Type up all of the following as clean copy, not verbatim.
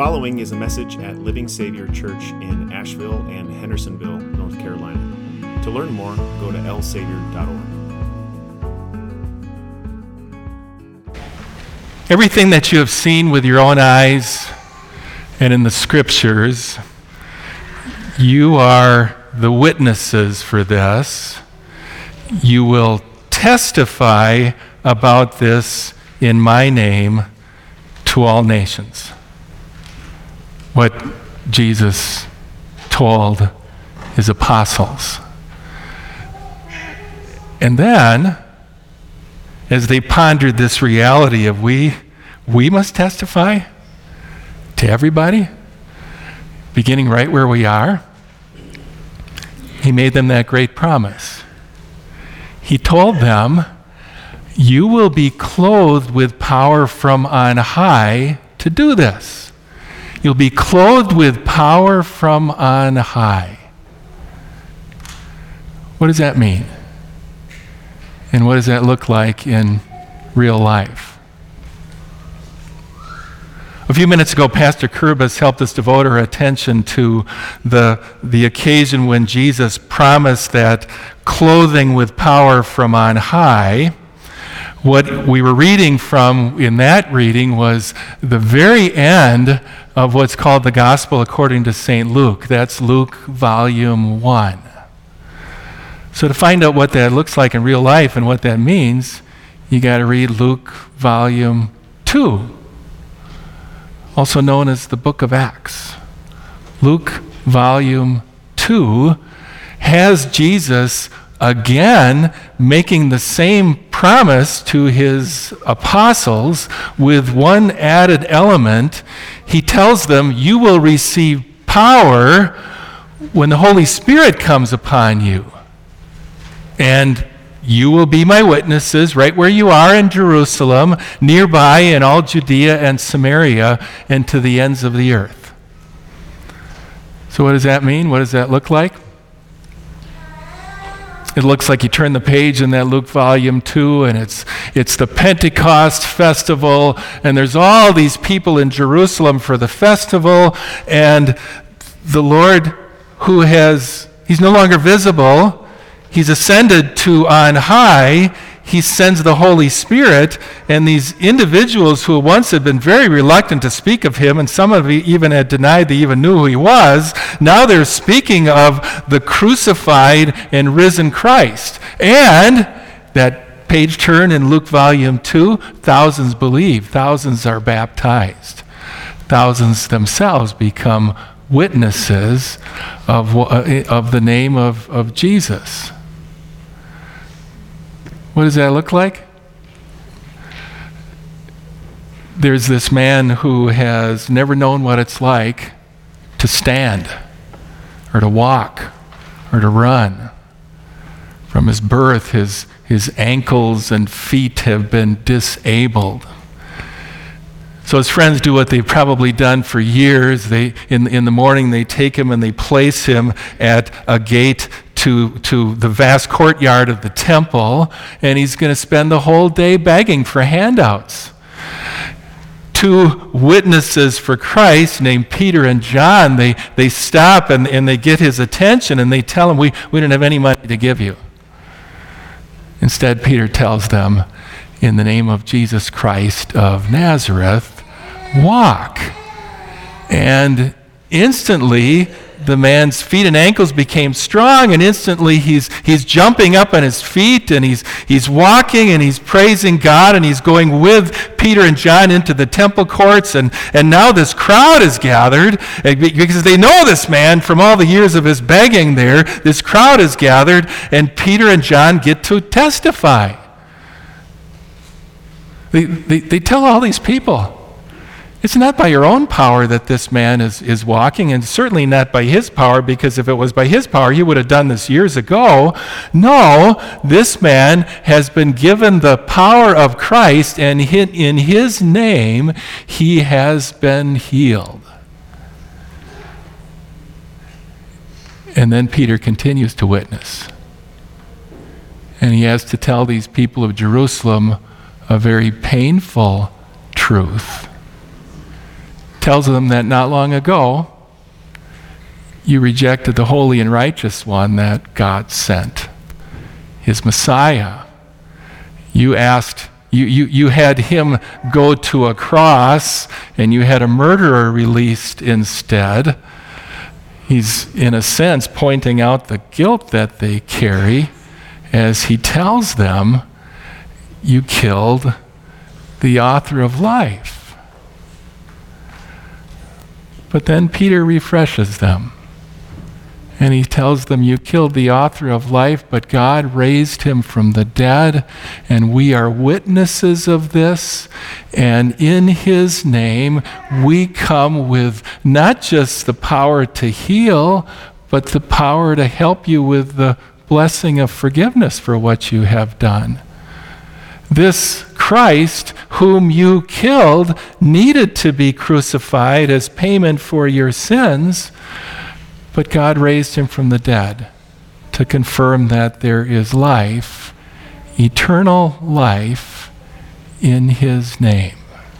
following is a message at Living Savior Church in Asheville and Hendersonville, North Carolina. To learn more, go to lsavior.org. Everything that you have seen with your own eyes and in the scriptures, you are the witnesses for this. You will testify about this in my name to all nations. What Jesus told his apostles. And then, as they pondered this reality of we must testify to everybody, beginning right where we are, he made them that great promise. He told them, you will be clothed with power from on high to do this. You'll be clothed with power from on high. What does that mean? And what does that look like in real life? A few minutes ago, Pastor Kurbas helped us devote our attention to the occasion when Jesus promised that clothing with power from on high. What we were reading from in that reading was the very end of what's called the Gospel according to St. Luke. That's Luke volume 1. So to find out what that looks like in real life and what that means, you got to read Luke volume 2, also known as the book of Acts. Luke volume 2 has Jesus again making the same promise to his apostles with one added element. He tells them, you will receive power when the Holy Spirit comes upon you. And you will be my witnesses right where you are in Jerusalem, nearby in all Judea and Samaria, and to the ends of the earth. So what does that mean? What does that look like? It looks like you turn the page in that Luke volume 2, and it's the Pentecost festival, and there's all these people in Jerusalem for the festival, and the Lord he's no longer visible. He's ascended to on high. He sends the Holy Spirit, and these individuals who once had been very reluctant to speak of him, and some of them even had denied they even knew who he was, now they're speaking of the crucified and risen Christ. And that page turn in Luke volume 2, thousands believe, thousands are baptized. Thousands themselves become witnesses of the name of Jesus. What does that look like? There's this man who has never known what it's like to stand or to walk or to run. From his birth, his ankles and feet have been disabled. So his friends do what they've probably done for years. In the morning, they take him and they place him at a gate to the vast courtyard of the temple, and he's going to spend the whole day begging for handouts. Two witnesses for Christ named Peter and John, they stop and they get his attention, and they tell him, we don't have any money to give you. Instead, Peter tells them, in the name of Jesus Christ of Nazareth, walk. And instantly, the man's feet and ankles became strong, and instantly he's jumping up on his feet, and he's walking, and he's praising God, and he's going with Peter and John into the temple courts, and now this crowd is gathered, because they know this man from all the years of his begging there. This crowd is gathered, and Peter and John get to testify. They tell all these people, it's not by your own power that this man is walking, and certainly not by his power, because if it was by his power, he would have done this years ago. No, this man has been given the power of Christ, and in his name, he has been healed. And then Peter continues to witness. And he has to tell these people of Jerusalem a very painful truth. tells them that not long ago, you rejected the holy and righteous one that God sent, his Messiah. You asked, you had him go to a cross, and you had a murderer released instead. He's, in a sense, pointing out the guilt that they carry as he tells them, you killed the author of life. But then Peter refreshes them. And he tells them, you killed the author of life, but God raised him from the dead, and we are witnesses of this. And in his name, we come with not just the power to heal, but the power to help you with the blessing of forgiveness for what you have done. This Christ, whom you killed, needed to be crucified as payment for your sins, but God raised him from the dead to confirm that there is life, eternal life, in his name.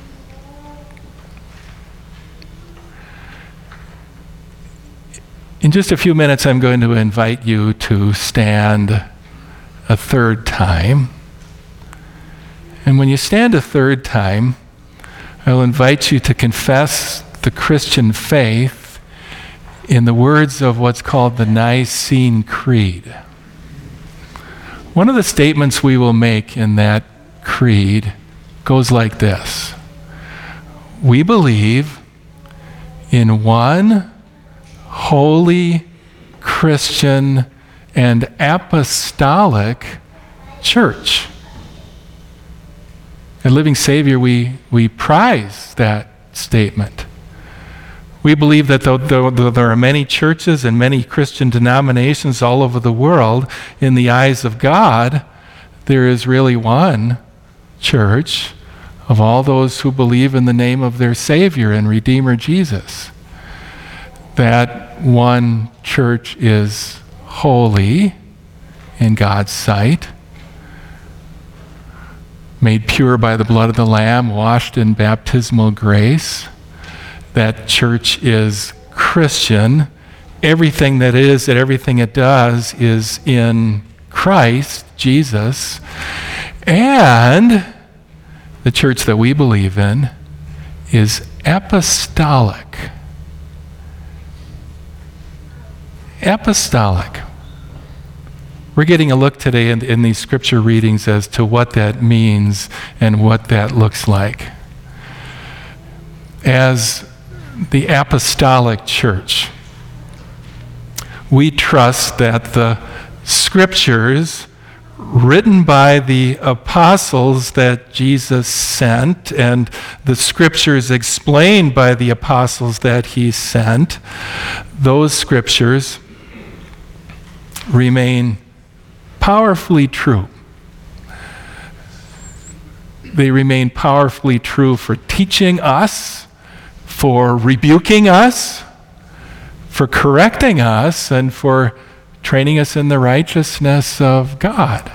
In just a few minutes, I'm going to invite you to stand a third time. And when you stand a third time, I'll invite you to confess the Christian faith in the words of what's called the Nicene Creed. One of the statements we will make in that creed goes like this: we believe in one holy, Christian, and apostolic church. At Living Savior, we prize that statement. We believe that though there are many churches and many Christian denominations all over the world, in the eyes of God, there is really one church of all those who believe in the name of their Savior and Redeemer Jesus. That one church is holy in God's sight, made pure by the blood of the Lamb, washed in baptismal grace. That church is Christian. Everything that is and everything it does is in Christ Jesus. And the church that we believe in is apostolic. Apostolic. We're getting a look today in these scripture readings as to what that means and what that looks like. As the apostolic church, we trust that the scriptures written by the apostles that Jesus sent and the scriptures explained by the apostles that he sent, those scriptures remain powerfully true. They remain powerfully true for teaching us, for rebuking us, for correcting us, and for training us in the righteousness of God.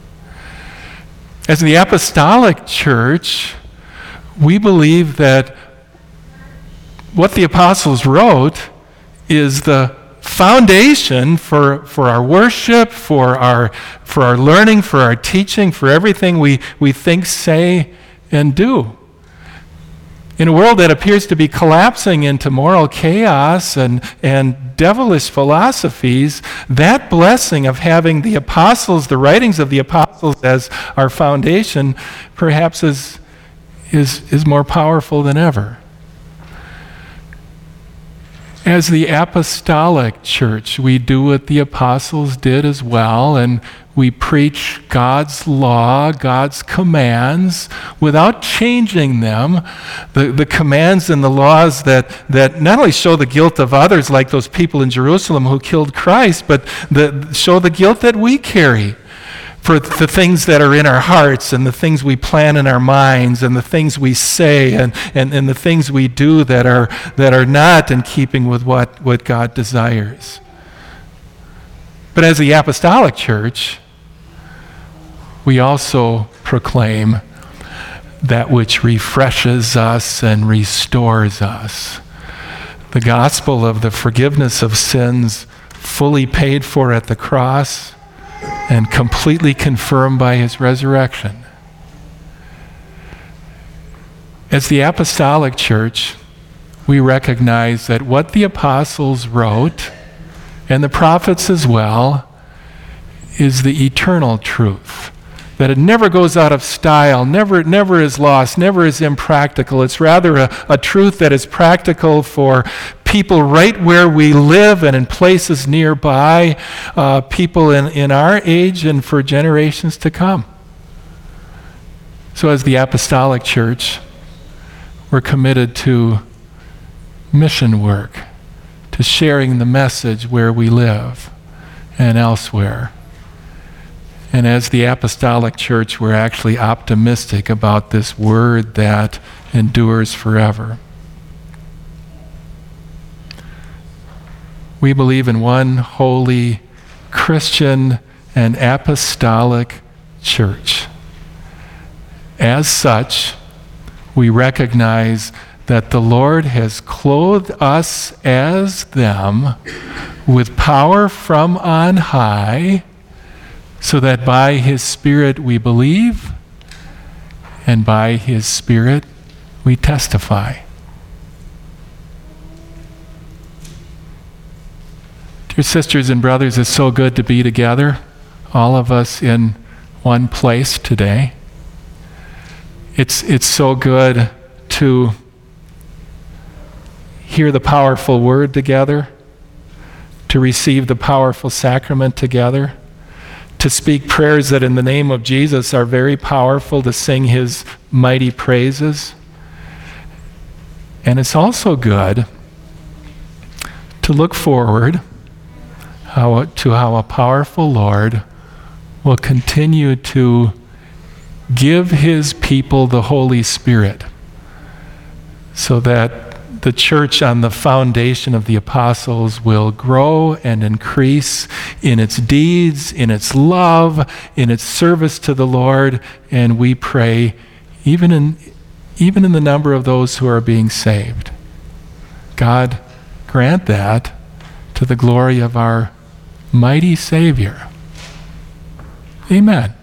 As the apostolic church, we believe that what the apostles wrote is the foundation for our worship, for our learning, for our teaching, for everything we think, say, and do. In a world that appears to be collapsing into moral chaos and devilish philosophies, that blessing of having the apostles, the writings of the apostles as our foundation, perhaps is more powerful than ever. As the apostolic church, we do what the apostles did as well, and we preach God's law, God's commands, without changing them. The commands and the laws that not only show the guilt of others, like those people in Jerusalem who killed Christ, but show the guilt that we carry for the things that are in our hearts and the things we plan in our minds and the things we say and the things we do that are not in keeping with what God desires. But as the apostolic church, we also proclaim that which refreshes us and restores us. The gospel of the forgiveness of sins fully paid for at the cross and completely confirmed by his resurrection. As the Apostolic Church, we recognize that what the apostles wrote, and the prophets as well, is the eternal truth. That it never goes out of style, never is lost, never is impractical. It's rather a truth that is practical for people right where we live and in places nearby, people in our age and for generations to come. So as the Apostolic Church, we're committed to mission work, to sharing the message where we live and elsewhere. And as the Apostolic Church, we're actually optimistic about this word that endures forever. We believe in one holy Christian and apostolic church. As such, we recognize that the Lord has clothed us as them with power from on high, so that by his Spirit we believe, and by his Spirit we testify. Dear sisters and brothers, it's so good to be together, all of us in one place today. It's so good to hear the powerful word together, to receive the powerful sacrament together, to speak prayers that in the name of Jesus are very powerful, to sing his mighty praises. And it's also good to look forward to how a powerful Lord will continue to give his people the Holy Spirit, so that the church on the foundation of the apostles will grow and increase in its deeds, in its love, in its service to the Lord, and we pray even in the number of those who are being saved. God, grant that to the glory of our mighty Savior. Amen.